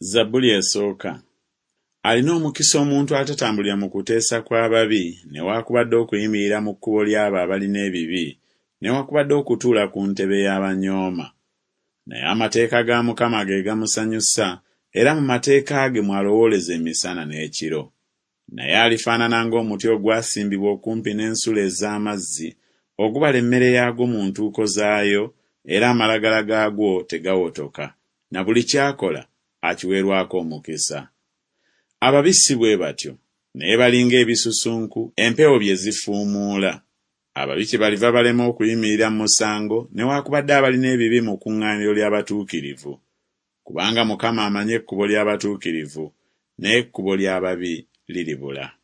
Zabbuli esooka. Alina omukisa omuntu atatambulira mu kuteesa kw'ababi, newaakubadde okuyimirira mu kkubo ly'abo abalina ebibi, newaakubadde okutuula ku ntebe y'abanyooma. Naye amateeka ga Mukama ge gamusanyusa, era mu mateeka ge mwalowooleza emisana n'ekiro. Naye alifaanana ng'omuti ogwasimbibwa okumpi n'ensulo ez'amazzi, ogubala emmere yaagwo mu ntuuko zaayo, era amalagala gaagwo tegawotoka, na buli ky'akola akiweerwako omukisa. Ababi si bwe batyo, naye balinga ebisusunku empewo bye zifuumuula. Ababi kyebaliva balema okuyimirira mu musango, newaakubadde abalina ebibi mu kuŋŋaaniro ly'abatuukirivu. Kubanga Mukama amanyi ekkubo ly'abatuukirivu, naye ekkubo ly'ababi liribula.